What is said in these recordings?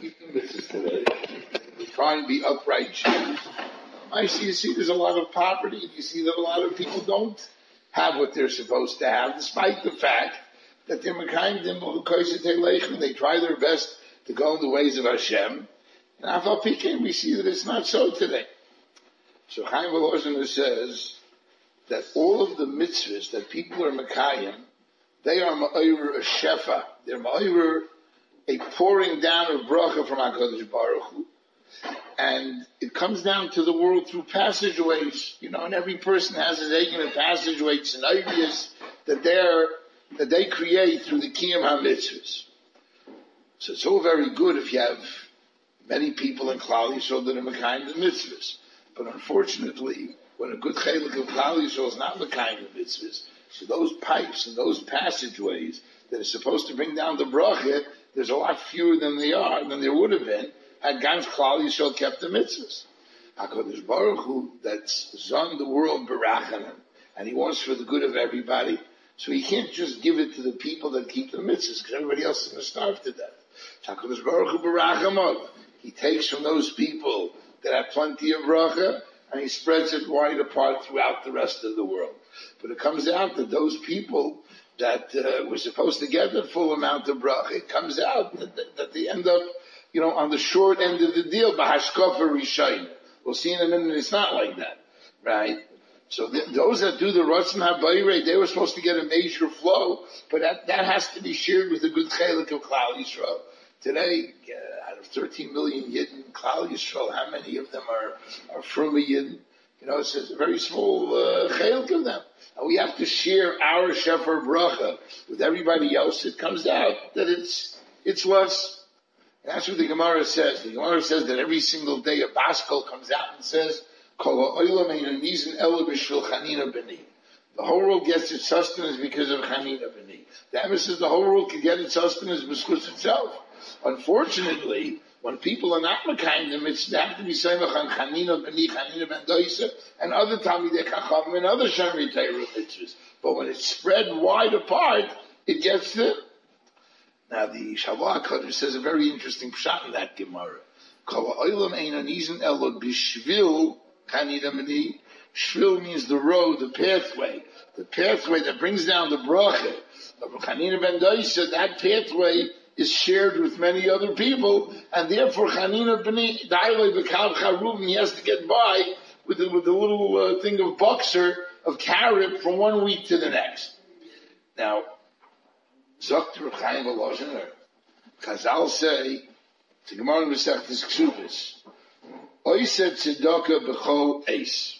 keeping mitzvahs today. They try and be upright Jews. You see there's a lot of poverty. You see that a lot of people don't have what they're supposed to have, despite the fact that they're Mekayim Dim, they try their best to go in the ways of Hashem. And Afal Pikin, we see that it's not so today. So Chaim Volozhiner says that all of the mitzvahs that people are Mekayim, they are Ma'ayur a Shefa. They're Ma'ayur a pouring down of bracha from HaKadosh Baruch Hu. And it comes down to the world through passageways, and every person has his own passageways and ideas that they create through the Kiyam HaMitzvahs. So it's all very good if you have many people in Klal Yisrael that are Mekayim the mitzvahs. But unfortunately, when a good chelik of Klal Yisrael is not Mekayim the mitzvahs, so those pipes and those passageways that are supposed to bring down the bracha, there's a lot fewer than there would have been had Gans Klal Yisrael kept the mitzvahs. HaKadosh Baruch Hu, that's Zon the world Barachanan, and He wants for the good of everybody, so He can't just give it to the people that keep the mitzvahs, because everybody else is going to starve to death. HaKadosh Baruch Hu Barachamot, He takes from those people that have plenty of bracha, and He spreads it wide apart throughout the rest of the world. But it comes out that those people that were supposed to get the full amount of bracha, it comes out that they end up on the short end of the deal, b'hashkafa rishayim. We'll see in a minute, it's not like that, right? So those that do the Ratzon HaBayirei, they were supposed to get a major flow, but that has to be shared with a good chelik of Klal Yisrael. Today, out of 13 million Yidden, Klal Yisrael, how many of them are from a Yidden? It's a very small chelik of them. And we have to share our Shefer Bracha with everybody else. It comes out that it's less. And that's what the Gemara says. The Gemara says that every single day a Baskol comes out and says, the whole world gets its sustenance because of Chanina B'ni. The Emes says the whole world can get its sustenance because itself. Unfortunately, when people are not Mekayim the mitzvah, they have to be Seimach on Chanina B'ni, Chanina Ben Doisa, and other Talmidei Chacham and other Shemrei Torah mitzvahs. But when it's spread wide apart, it gets to. Now the Shavua HaKadosh says a very interesting pshat in that Gemara. Kol ha'olam ein anizin elo b'shvil chanina b'ni. Shvil means the road, the pathway that brings down the bracha of Chanina ben Doisa. That pathway is shared with many other people, and therefore Chanina b'ni dailei b'kav charuvim, he has to get by with the little thing of boxer of carrot from one week to the next. Now, Dr. Chaim Volozhiner, Chazal say, to Gemara Masechtas Ksubis, Oiseh tzedakah b'chol eis.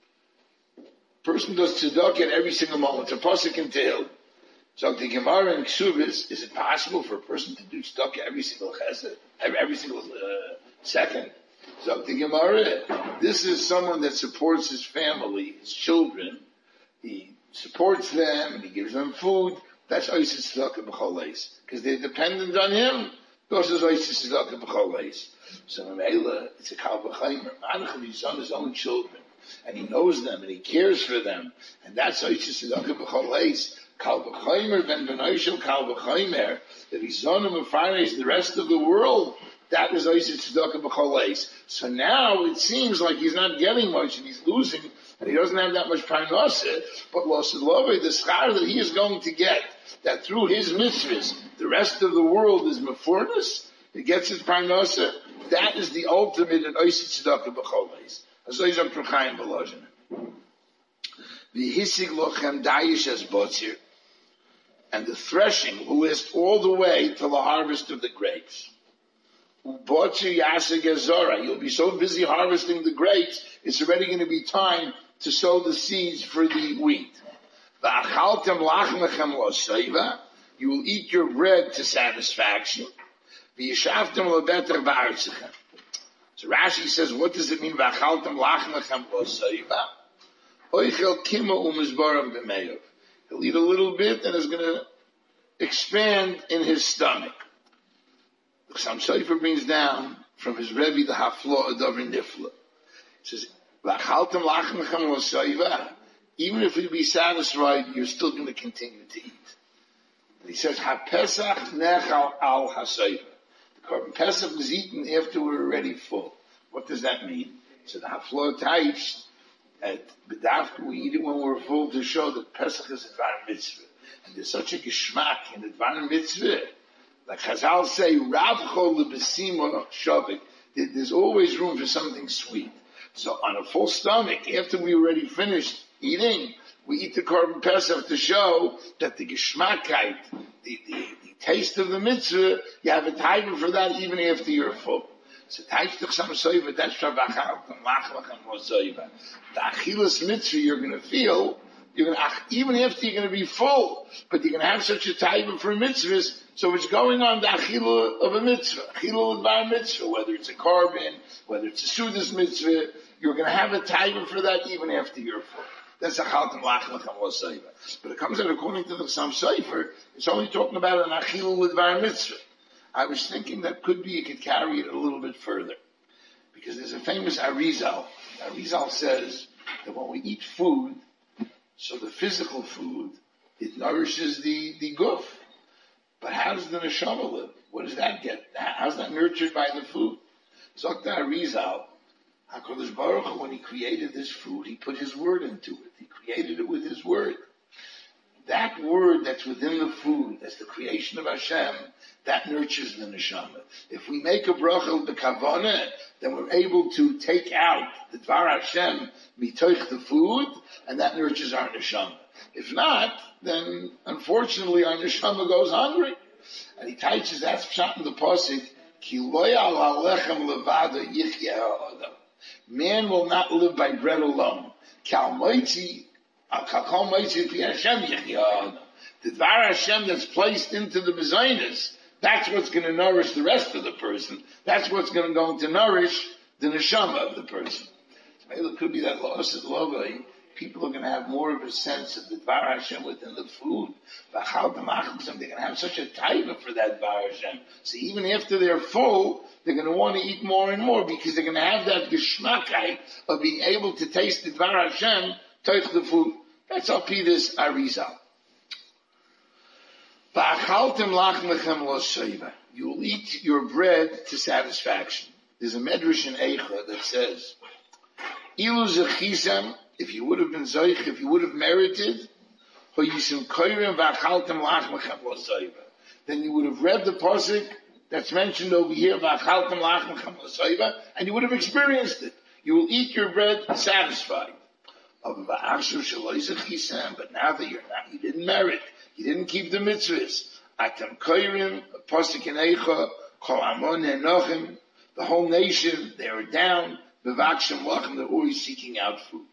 Person does tzedakah at every single moment. It's a pasuk in Tehillim. So the Gemara in Ksubis, is it possible for a person to do tzedakah every single chesed, every single second? So the Gemara, this is someone that supports his family, his children. He supports them and he gives them food. That's Oiseh tzedakah b'chol eis, because they're dependent on him. This is Oiseh tzedakah b'chol eis. So Mamela, it's a kal v'chaymer. Manach, he's on his own children, and he knows them and he cares for them, and that's Oiseh tzedakah b'chol eis. Kal v'chaymer ben b'noishel kal v'chaymer. If he's on him and the rest of the world, that is Oiseh tzedakah b'chol eis. So now it seems like he's not getting much and he's losing, and he doesn't have that much parnaseh. But Losed the schar that he is going to get, that through his mitzvahs, the rest of the world is mefurnas, it gets its parnaseh, that is the ultimate in Oiseh tzedakah b'chol eis. Azay Dr. Chaim Volozhiner. The hisig lochem dayish as botzir, and the threshing will last all the way till the harvest of the grapes. Botzir yaseh gezora, you'll be so busy harvesting the grapes, it's already going to be time to sow the seeds for the wheat. V'achaltem lachmechem lo, you will eat your bread to satisfaction. V'yishavtem lo beter ba'artzechem. So Rashi says, what does it mean? V'achaltem lachmechem lo soiva. Oichel kima umizbaram b'meyav. He'll eat a little bit and is going to expand in his stomach. The Chassam Sofer brings down from his Rebbe the Hafla Adavar Nifla. He says, V'achaltem lachmechem lo soiva. Even if you be satisfied, you're still going to continue to eat. And he says, HaPesach nechal al hasoiva. The Korban Pesach is eaten after we're already full. What does that mean? So the haflo taish at B'davka, we eat it when we're full to show that Pesach is a Dvar Mitzvah. And there's such a geschmack in the Dvar Mitzvah. Like Chazal say, Rav Chol L'Besimo Shavik, there's always room for something sweet. So on a full stomach, after we already finished eating, we eat the Korban Pesach to show that the geschmackheit, the taste of the mitzvah, you have a time for that even after you're full. So that's the achilas mitzvah you're going to feel, even after you're going to be full, but you're going to have such a time for mitzvahs, so it's going on the achila of a mitzvah, achila of a mitzvah, whether it's a korban, whether it's a sudas mitzvah, you're going to have a time for that even after you're full. That's a chaltam lachlachem l'seiva. But it comes out according to the Chassam Sofer, it's only talking about an achila with var mitzvah. I was thinking that could be, you could carry it a little bit further. Because there's a famous Arizal. Arizal says that when we eat food, so the physical food, it nourishes the guf. But how does the neshama live? What does that get? How's that nurtured by the food? Zokta Arizal, HaKadosh Baruch Hu, when he created this food, he put his word into it. He created it with his word. That word that's within the food, that's the creation of Hashem, that nurtures the neshama. If we make a bracha b'kavanah, then we're able to take out the Dvar Hashem mitoich the food, and that nurtures our neshama. If not, then unfortunately our neshama goes hungry. And he teaches that's pshat in the pasuk, ki lo yal halechem levada yichya ha'adam. Man will not live by bread alone. Kal moitzi the Dvar Hashem that's placed into the bezainis, that's what's going to nourish the rest of the person. That's what's going to nourish the neshama of the person. So maybe it could be that loss of lovay. People are going to have more of a sense of the Dvar Hashem within the food. They're going to have such a taiva for that Dvar Hashem. So even after they're full, they're going to want to eat more and more because they're going to have that geschmackheit of being able to taste the Dvar Hashem, touch the food. That's al Pidas Arizal. You will eat your bread to satisfaction. There's a medrash in Eicha that says, Ilu zechisem, if you would have been zoich, if you would have merited, then you would have read the pasuk that's mentioned over here, and you would have experienced it. You will eat your bread satisfied. But now that you didn't merit, you didn't keep the mitzvahs. Atam koirim, pasuk in Eicha, kol amon enochem, the whole nation, they are down, bevakshim lachem, they're always seeking out food.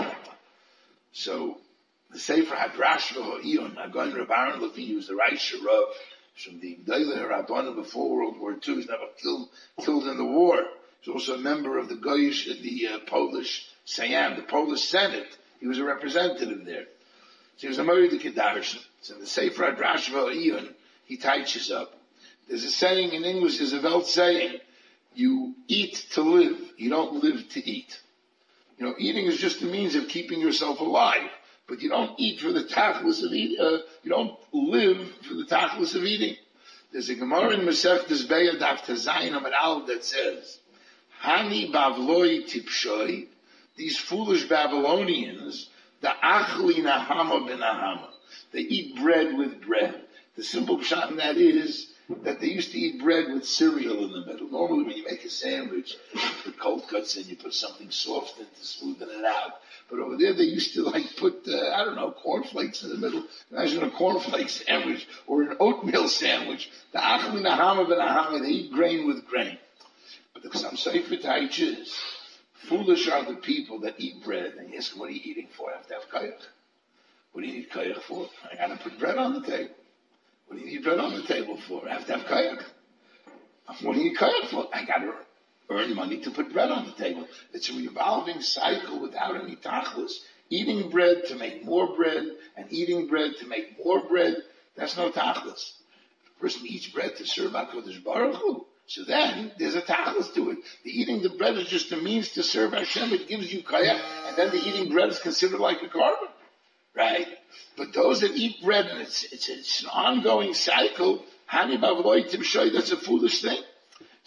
So, the Sefer Hadrash v'ho'iyun, Agon Rav Aaron Levine, who's the Reish Rav from the Gdolei Rabbanim before World War II, he's never killed in the war. He's also a member of the Goyish, the Polish Sejm, the Polish Senate. He was a representative there. So he was a Morid Kedarshan. So in the Sefer Hadrash v'ho'iyun, he teaches up. There's a saying in English, there's a Welt saying, you eat to live, you don't live to eat. You know, eating is just a means of keeping yourself alive. But you don't eat for the tachlis of eating, you don't live for the tachlis of eating. There's a Gemara in Masechtas Beya Daf Tazayin Amud Aleph that says, Hani Bavloi Tipshoi, these foolish Babylonians, the Achli Nahama ben Nahama, they eat bread with bread. The simple pshat in that is that they used to eat bread with cereal in the middle. Normally when you make a sandwich, you put cold cuts in, you put something soft in to smoothen it out. But over there they used to put, cornflakes in the middle. Imagine a cornflake sandwich or an oatmeal sandwich. The Achli Nahama ben Nahama, they eat grain with grain. But the Chassam Sofer teaches, foolish are the people that eat bread. And you ask, what are you eating for? I have to have koyach. What do you need koyach for? I gotta put bread on the table. What do you need bread on the table for? I have to have koyach. What do you need koyach for? I gotta earn money to put bread on the table. It's a revolving cycle without any tachlis. Eating bread to make more bread, and eating bread to make more bread, that's no tachlis. The person eats bread to serve HaKadosh Baruch Hu. So then, there's a tachlis to it. The eating the bread is just a means to serve Hashem. It gives you koyach, and then the eating bread is considered like a korban. Right? But those that eat bread, and it's an ongoing cycle, Hani Bavloi Timshoi, that's a foolish thing.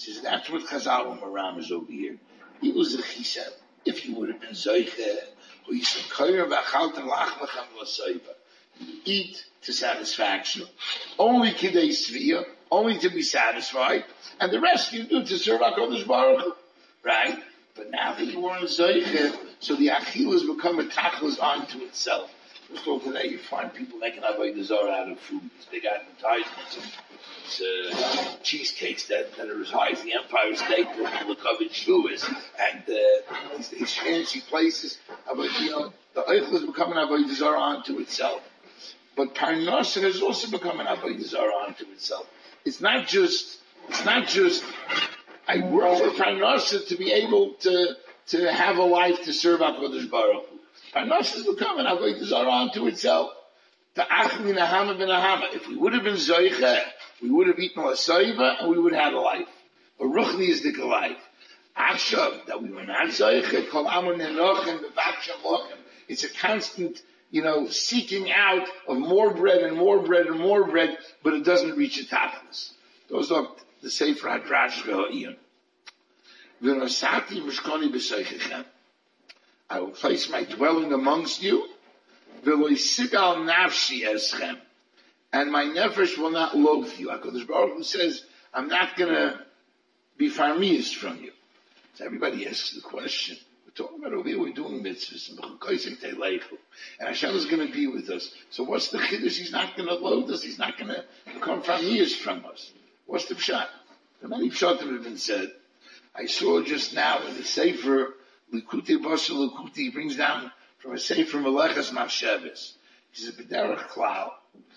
He says, that's what Chazal and Maram is over here. He was a Chisem. If you would have been Zoiche, or you said, eat to satisfaction, only Kidei Sviyah, only to be satisfied, and the rest you do to serve HaKadosh Baruch Hu. Right? But now that you weren't Zoiche, so the Achil has become a tachlis onto itself. First of all, today you find people making avodah zarah out of food. These big advertisements of cheesecakes that are as high as the Empire State Building, the covered Shavuos, and these fancy places. But the Eichel has become an avodah zarah onto itself. But Parnasa has also become an avodah zarah onto itself. It's not just. I work for Parnasa to be able to have a life to serve HaKadosh Baruch Hu. Parnasa has become an avodah zarah onto itself. The achli nahama b'nahama. If we would have been zoiche, we would have eaten a soiva and we would have had a life. A ruchni is the life. Achshav, that we were not zoiche, kol amun nenochem b'vaksham lochem. It's a constant, seeking out of more bread and more bread and more bread, but it doesn't reach a tachlis. Those are the Sefer Hadrash v'ha'iyun. V'nosati mishkoni b'soichechem. I will place my dwelling amongst you. V'lo yisigal nafshi eschem. And my nefesh will not loathe you. HaKadosh Baruch Hu says, I'm not going to be farmius from you. So everybody asks the question. We're talking about over here, we're doing mitzvahs. And Hashem is going to be with us. So what's the chiddush? He's not going to loathe us. He's not going to become farmius from us. What's the pshat? The many pshatim have been said. I saw just now in the Sefer Likutei Basel Likutei, brings down from a Sefer Melechas Machshavos. He says, B'derech Klal,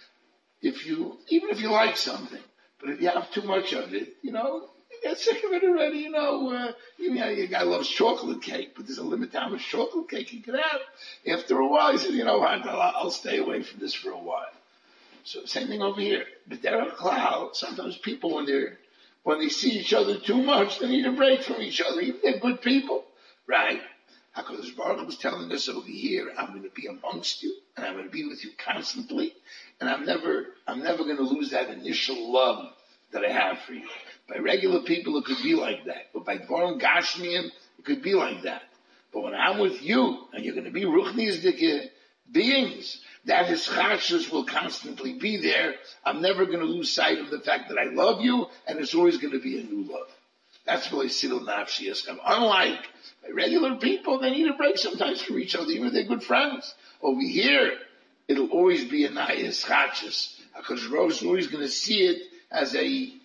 even if you like something, but if you have too much of it, you get sick of it already, your guy loves chocolate cake, but there's a limit to how much chocolate cake you can have. After a while, he says, I'll stay away from this for a while. So same thing over here. B'derech Klal, sometimes people when they see each other too much, they need a break from each other. Even they're good people. Right? HaKadosh Baruch Hu was telling us over here, I'm going to be amongst you, and I'm going to be with you constantly, and I'm never going to lose that initial love that I have for you. By regular people, it could be like that. But by Dvarim Gashmiim, it could be like that. But when I'm with you, and you're going to be Ruchnizdike beings, that his chashus will constantly be there. I'm never going to lose sight of the fact that I love you, and it's always going to be a new love. That's really Sidul Nafshi Eskam. Unlike regular people, they need a break sometimes from each other, even if they're good friends. Over here, it'll always be a Nayas Chachas. HaKadosh Baruch Hu is always going to see it as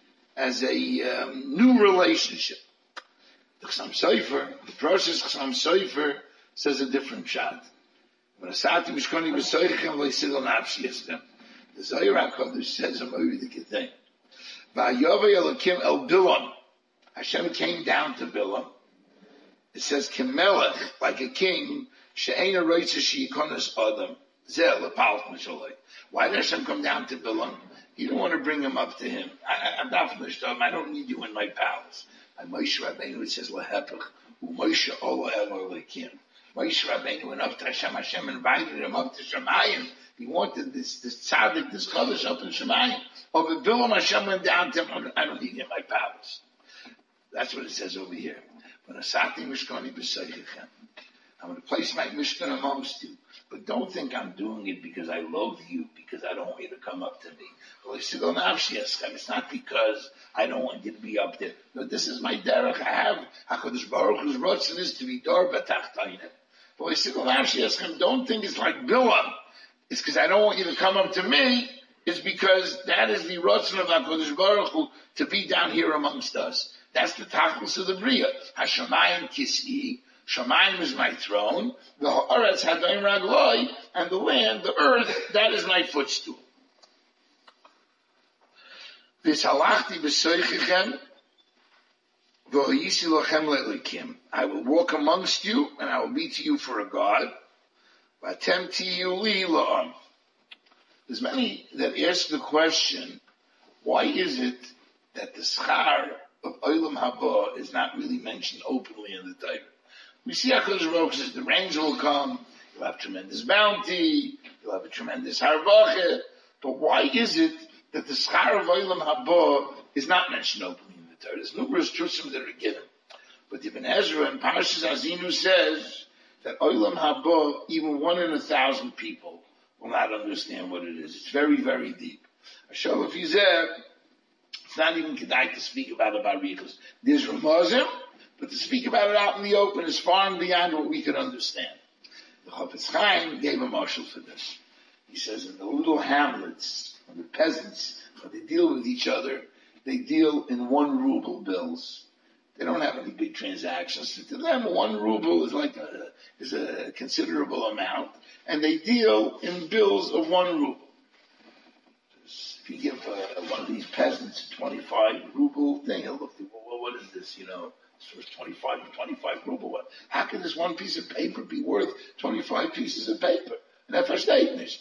a new relationship. The Chassam Sofer, the process Chassam Sofer says a different shot. When Asati Mishkoni B'Soichem Lo Sidul Nafshi Eskam. The Zohar HaKadosh says a moedic thing. Va'yovei Elokim El Bilam. Hashem came down to Bilam. It says, Kimelech, like a king, she'ena roitza she'yikonos adam, zeh lepalch mashaloi. Why did Hashem come down to Bilam? He didn't want to bring him up to him. I'm not finished up. I don't need you in my palace. And Moshe Rabbeinu, it says, lehepech, u'Moshe ola elo lekim. Moshe Rabbeinu went up to Hashem. Hashem invited him up to Shemayim. He wanted this tzaddik, this kaddish up in Shemayim. Over Bilam, Hashem went down to him. I don't need you in my palace. That's what it says over here. When Asati Mishkani B'Soichem, I'm going to place my Mishkan amongst you. But don't think I'm doing it because I loathe you, because I don't want you to come up to me. It's not because I don't want you to be up there. No, this is my derech. I have HaKadosh Baruch Hu's rotzen is to be dor b'tachtayim. Don't think it's like Bilam. It's because I don't want you to come up to me. It's because that is the rotzen of HaKadosh Baruch Hu to be down here amongst us. That's the tachlis of the Bria. Hashemayim kis'i. Shemayim is my throne. The ha'aretz hadayim ragloi. And the land, the earth, that is my footstool. V'salachti b'soichechem. V'hoyisi lochem le'elikim. I will walk amongst you, and I will be to you for a God. V'atem tiyu li la'am. There's many that ask the question, why is it that the schar of Olam Haba is not really mentioned openly in the Torah? We see HaKadosh Baruch Hu says the rains will come, you'll have tremendous bounty, you'll have a tremendous harvache, but why is it that the schar of Olam Haba is not mentioned openly in the Torah. There's numerous truths that are given. But Ibn Ezra in Parshas Azinu says that Olam Haba, even 1 in 1,000 people will not understand what it is. It's very, very deep. Hashem, if he's there, it's not even kedai to speak about barichas. There's Ramazim, but to speak about it out in the open is far and beyond what we could understand. The Chafetz Chaim gave a marshal for this. He says in the little hamlets, when the peasants, when they deal with each other, they deal in 1 ruble bills. They don't have any big transactions. To them, 1 ruble is a considerable amount, and they deal in bills of 1 ruble. If you give one of these peasants a 25 ruble thing, he'll look at, well, what is this? It's worth 25 ruble. How can this one piece of paper be worth 25 pieces of paper? And that's our statement,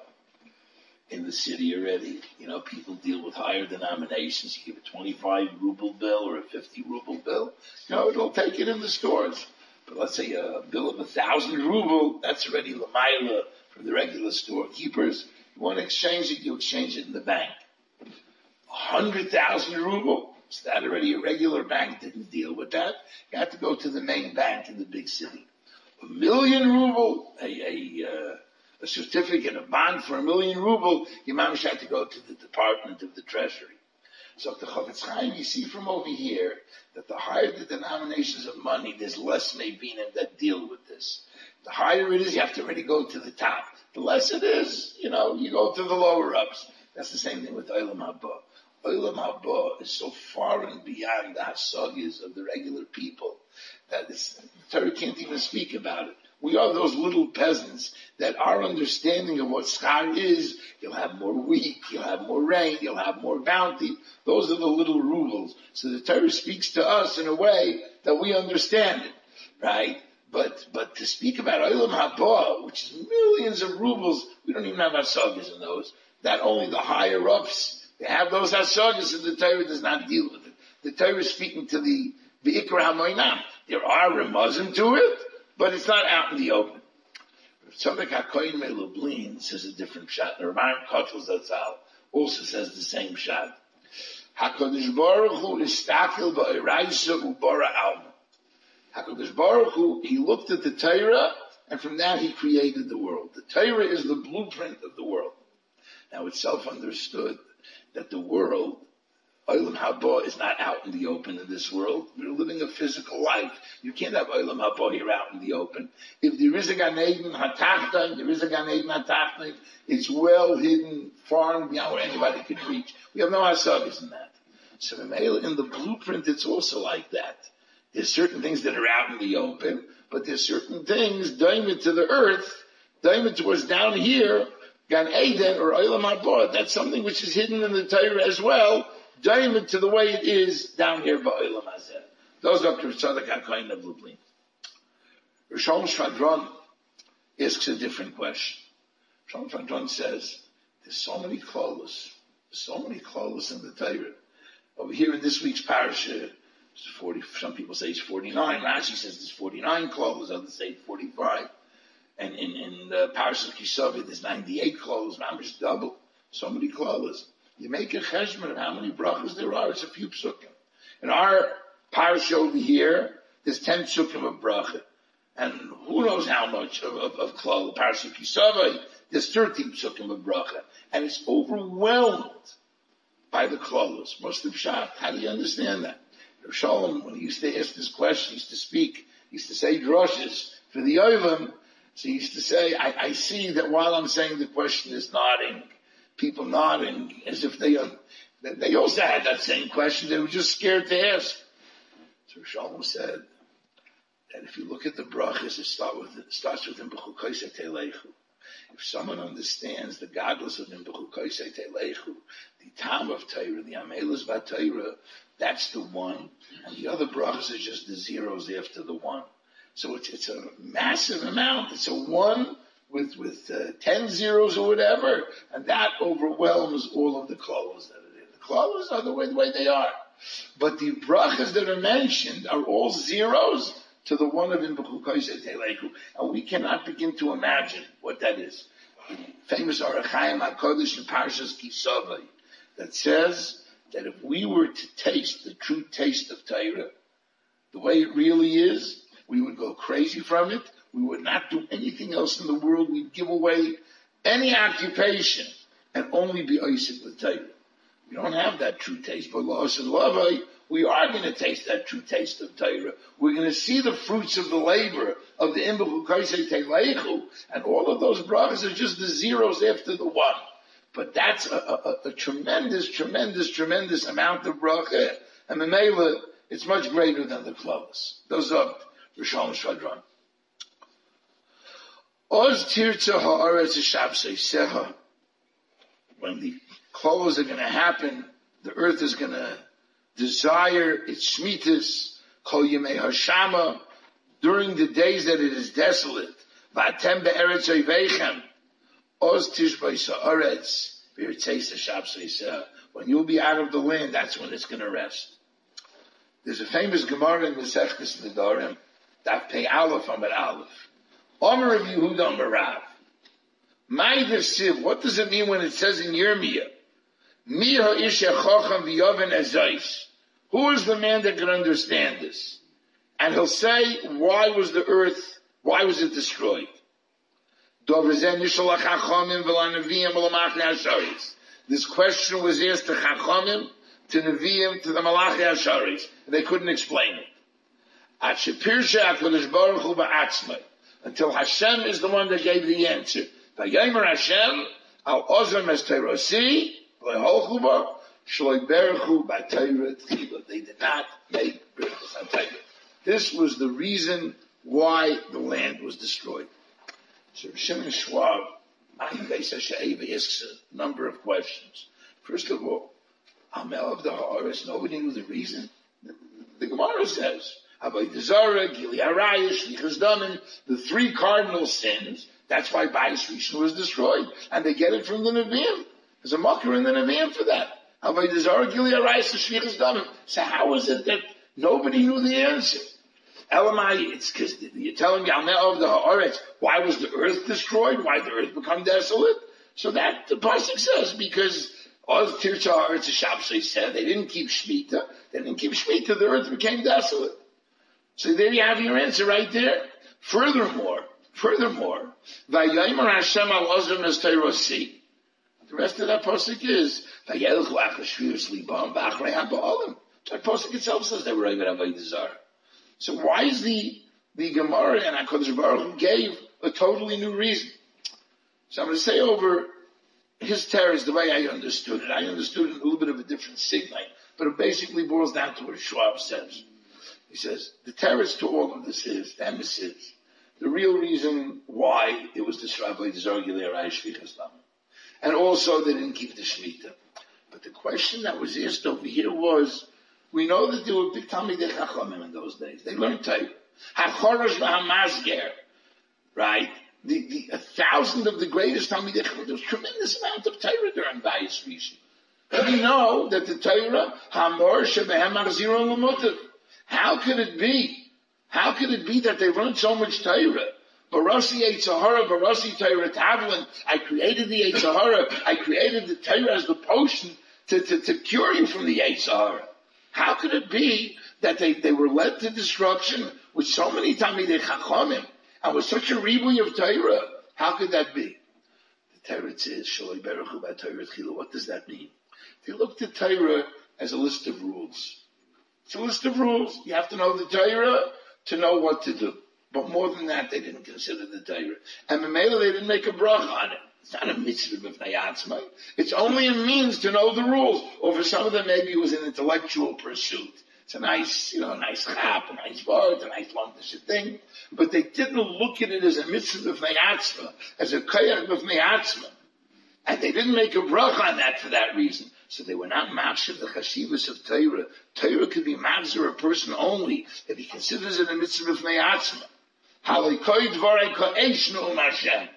in the city already. People deal with higher denominations. You give a 25 ruble bill or a 50 ruble bill, it'll take it in the stores. But let's say a bill of 1,000 ruble, that's already Lamaila from the regular storekeepers. You want to exchange it, you exchange it in the bank. 100,000 ruble, is that already a regular bank didn't deal with that? You had to go to the main bank in the big city. 1,000,000 ruble, a certificate, a bond for 1,000,000 ruble, you mamish had to go to the Department of the Treasury. So the Chafetz Chaim, you see from over here that the higher the denominations of money, there's less Mebinim that deal with this. The higher it is, you have to already go to the top. The less it is, you go to the lower ups. That's the same thing with Olam Haba. Olam Haba is so far and beyond the hasagas of the regular people that the Torah can't even speak about it. We are those little peasants that our understanding of what schar is, you'll have more wheat, you'll have more rain, you'll have more bounty. Those are the little rubles. So the Torah speaks to us in a way that we understand it, right? But to speak about Olam Haba, which is millions of rubles, we don't even have hasagas in those. That only the higher ups, they have those hasagas, and the Torah does not deal with it. The Torah is speaking to the Ikra HaMoinam. There are remazim to it, but it's not out in the open. Tzadok HaKohen Melublin says a different shot. The Rambam Kotel Zatzal also says the same shot. HaKadosh Baruch Hu istakil ba'iraisa ubara alma. HaKadosh Baruch Hu, he looked at the Torah, and from that he created the world. The Torah is the blueprint of the world. Now it's self-understood that the world, Olam Haba, is not out in the open in this world. We're living a physical life. You can't have Olam Haba here out in the open. If there is a Gan Eden HaTachton, there is a Gan Eden HaTachton, it's well hidden, far and beyond where anybody could reach. We have no hasagas in that. So in the blueprint, it's also like that. There's certain things that are out in the open, but there's certain things, diamond to the earth, diamond towards down here, Gan Eden or Olam Haba, that's something which is hidden in the Torah as well, diamond to the way it is down here by Olam Hazeh. Those are Dr. Tzadok HaKohen of Lublin. Rishon Shvadron asks a different question. Rishon Shvadron says, there's so many klolos in the Torah. Over here in this week's parasha, 40, some people say it's 49. Rashi says there's 49 klolos, others say 45. And in the parasha Kisaveh, there's 98 klolos, mamish double. So many klolos. You make a cheshbon of how many brachas there are, it's a few psukim. In our parasha over here, there's 10 psukim of bracha. And who knows how much of klal, parasha Kisaveh, there's 13 psukim of bracha. And it's overwhelmed by the klolos. Most of Pshat, how do you understand that? Rav Shalom, when he used to ask this question, he used to speak, he used to say drushes for the Yovim. So he used to say, I see that while I'm saying the question is nodding, people nodding as if they also had that same question. They were just scared to ask. So Shalom said that if you look at the brachas, it starts with B'chukoisei Teilechu. If someone understands the godless of B'chukoisei Teilechu, the Tam of Torah, the Amelas B'Torah, that's the one, and the other brachas are just the zeros after the one. So it's a massive amount. It's a one with 10 zeros or whatever, and that overwhelms all of the klolos that are there. The klolos are the way they are. But the brachas that are mentioned are all zeros to the one of B'chukoisei Teilechu, and we cannot begin to imagine what that is. The famous Orach Chaim HaKodesh in Parshas Kisaveh that says that if we were to taste the true taste of Torah, the way it really is, we would go crazy from it. We would not do anything else in the world. We'd give away any occupation and only be Isaac with Torah. We don't have that true taste. But La'as and Lavai, we are going to taste that true taste of Torah. We're going to see the fruits of the labor of the Imbuchu Kaisei Teleichu, and all of those brachas are just the zeros after the one. But that's a tremendous, tremendous, tremendous amount of bracha, and Memela, it's much greater than the Klavas. Those are Rishon Shadran. Oz Tirtza Ha'aretz Shabsei Seha. When the clothes are going to happen, the earth is going to desire its shmitas, Kol Yemei Hashama, during the days that it is desolate. V'atem be'eretz oivechem. Oz Tishbei Sa'aretz B'irtzeis Shabsei Seha. When you'll be out of the land, that's when it's going to rest. There's a famous Gemara in Masechtas Nedarim, Daf Pei Aleph Amar Aleph. Omer of Yehuda Amar Rav. Ma'id Siv, what does it mean when it says in Yirmiyah? Mi ha'isha chacham v'yoven ezayis. Who is the man that can understand this? And he'll say, why was it destroyed? This question was asked to Chachamim, to Nevi'im, to the Malachi Asharis, and they couldn't explain it. Until Hashem is the one that gave the answer. Vayomer Hashem, al ozem es terosi, leholchuba, shloi berechu b'Torah tchila. They did not make berachos on Torah. This was the reason why the land was destroyed. So Shimon Schwab, asks a number of questions. First of all, Amel of the Haaretz, nobody knew the reason. The Gemara says, Avodah Zarah, Gili Arayah, Shlichus Damin, the three cardinal sins. That's why Bayis Rishon was destroyed, and they get it from the Nevi'im. There's a mocker in the Nevi'im for that. Avodah Zarah, Gili Arayah, Shlichus Damin. So how is it that nobody knew the answer? Elamai, it's because you're telling me Amel of the Haaretz, why was the earth destroyed? Why did the earth become desolate? So that the pasuk says because Oz Tirtza Haaretz Shabsei said they didn't keep Shemitah. They didn't keep Shemitah. The earth became desolate. So there you have your answer right there. Furthermore, Vayomer Hashem al ozem es terosi. The rest of that pasuk is Vayelchu achashvirus libam v'achrei ha'ba'olim. That pasuk itself says they were over Avodah Zarah. So why is the Gemara and HaKadosh Baruch Hu gave a totally new reason? So I'm going to say over his teretz the way I understood it. I understood it in a little bit of a different signal, but it basically boils down to what Schwab says. He says, the teretz to all of this is, the emes is, the real reason why it was destroyed by the Zargilei Arayah Shlichus Damin. And also they didn't keep the Shemitah. But the question that was asked over here was, we know that there were big Talmidei Chachamim in those days. They learned Torah. HaChorosh v'HaMazger, right? 1,000 of the greatest Talmidei Chachamim. There was a tremendous amount of Torah during Bayis Rishon. And we know that the Torah, HaMor shebehem machziro l'mutav. How could it be that they learned so much Torah? Barasi Eitzahara, Barasi Torah Tavlin. I created the Eitzahara. I created the Torah as the potion to cure you from the Eitzahara. How could it be that they were led to destruction with so many Talmidei Chachamim and with such a ribui of Torah? How could that be? The Torah says, Shaloi Berechu b'Torah Tchila. What does that mean? They looked at Torah as a list of rules. It's a list of rules. You have to know the Torah to know what to do. But more than that, they didn't consider the Torah. And Memela, they didn't make a bracha on it. It's not a mitzvah of Nayatzma. It's only a means to know the rules. Or for some of them, maybe it was an intellectual pursuit. It's a nice, nice chap, a nice word, a nice lumpish thing. But they didn't look at it as a mitzvah of Nayatzma, as a koyach of Nayatzma. And they didn't make a bracha on that for that reason. So they were not machshav the chashivas of Torah. Torah could be machzor a person only if he considers it a mitzvah of Nayatzma. Halikoy dvarei ka'esh nu'um Hashem.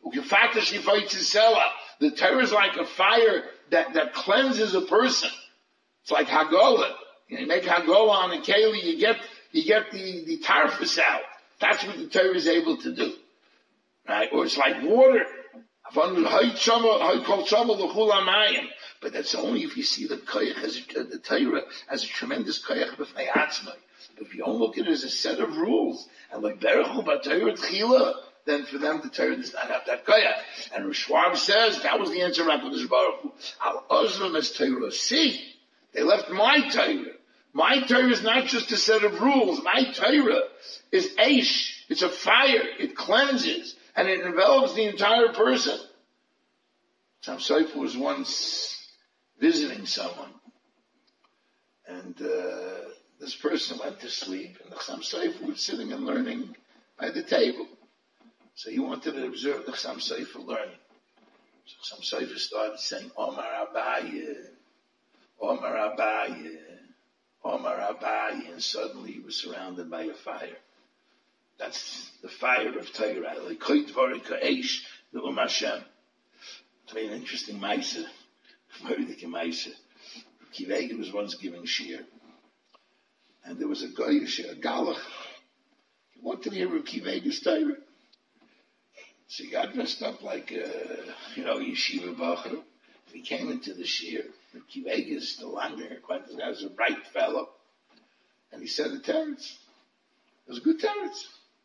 The Torah is like a fire that cleanses a person. It's like Hagolah. You make Hagolah on a keli, you get the tarfus out. That's what the Torah is able to do. Right? Or it's like water. But that's only if you see the koyach as the Torah as a tremendous koyach b'fnei atzmai. But if you don't look at it as a set of rules, and like Berechu b'Torah Tchila, then for them the Torah does not have that koyach. And Rosh Schwab says that was the answer of HaKadosh Baruch Hu. Al Ozvam as Torah. See, they left my Torah. My Torah is not just a set of rules. My Torah is Eish. It's a fire. It cleanses. And it envelops the entire person. Chaim Sofer was once visiting someone. And this person went to sleep. And the Chaim Sofer was sitting and learning by the table. So he wanted to observe the Chaim Sofer learning. So Chaim Sofer started saying, Omar Abaye, Omar Abaye, Omar Abaye, and suddenly he was surrounded by a fire. That's the fire of Torah. Like Koy Dvarik Ha'esh, the Hashem. It's an interesting Maisa. Meridik Maisa. Kivegi was once giving shir. And there was a guy, a Galach. He wanted to hear Kivegi's Torah. So he got dressed up like yeshiva bacher. He came into the shir. Kivegi is still longer. This guy was a bright fellow. And he said the teretz. It was a good teretz.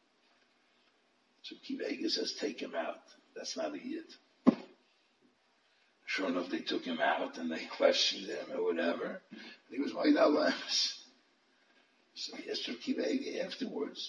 So Kivegi says, take him out. That's not a yid. Sure enough, they took him out and they questioned him or whatever. And he was white alamas. So he asked Kivegi afterwards,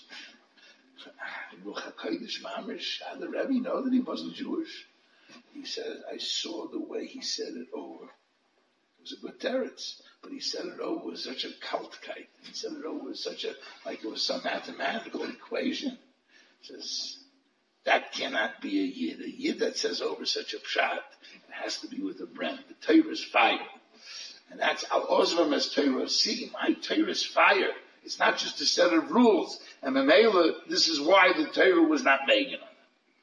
how the Rebbe know that he wasn't Jewish? He said, I saw the way he said it over. It was a good teretz, but he said it over with such a kaltkite. He said it over with like it was some mathematical equation. He says, that cannot be a yid. A yid that says over such a pshat, it has to be with a brand. The Torah is fire. And that's al ozvam as Torah. See, my Torah is fire. It's not just a set of rules. And Mamela, this is why the Torah was not making on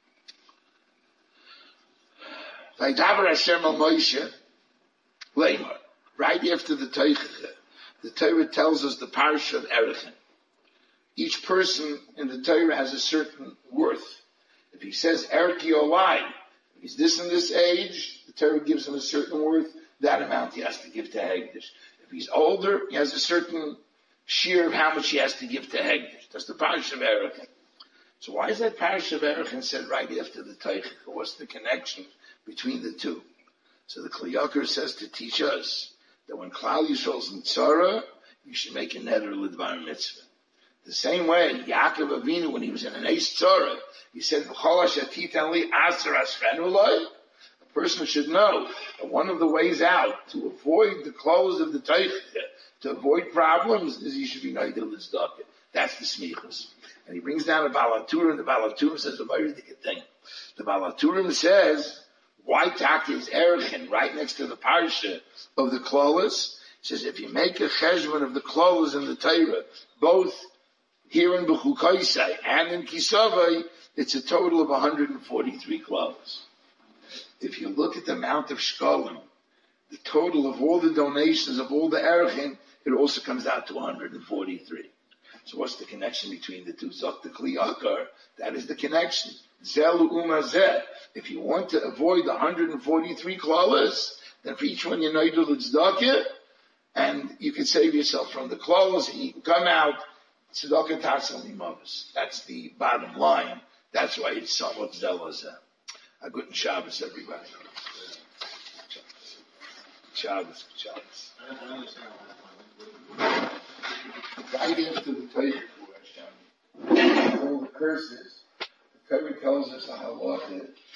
it. Vaydaber Hashem al Moshe, Leimar. Right after the Torah tells us the parsha of Erechim. Each person in the Torah has a certain worth. If he says Erki Olai, if he's this and this age, the Torah gives him a certain worth. That amount he has to give to Hegdish. If he's older, he has a certain share of how much he has to give to Hegdish. That's the Parashat of Erechim. So why is that Parashat of Erechim said right after the Teichik? What's the connection between the two? So the Kli Yakar says to teach us that when Klal Yisrael's in Tzara, you should make a neder l'dvar mitzvah. The same way, Yaakov Avinu, when he was in an Eis Tzara, he said, V'chol asher titan li aser asrenu loi. A person should know that one of the ways out to avoid the close of the Teichik, to avoid problems, is he should be Neidel L'Zdaka. That's the smichus. And he brings down the Balaturim. The Balaturim says a very different thing. The Balaturim says, why Taka is Erechim right next to the parsha of the Klolos? He says, if you make a cheshbon of the Klolos and the Torah, both here in Bechukaisai and in Kisavai, it's a total of 143 Klolos. If you look at the amount of shkolim, the total of all the donations of all the Erechim, it also comes out to 143. So what's the connection between the two? Zok the Kli Yakar, that is the connection. Zelu umazeh. If you want to avoid the 143 klalas, then for each one you know you do tzedakah, and you can save yourself from the klalas, and you can come out tzedakah tatzal imavus. That's the bottom line. That's why it's somewhat zelazeh. A good Shabbos, everybody. Shabbos. Right after the Torah, all the curses, the Torah tells us a halacha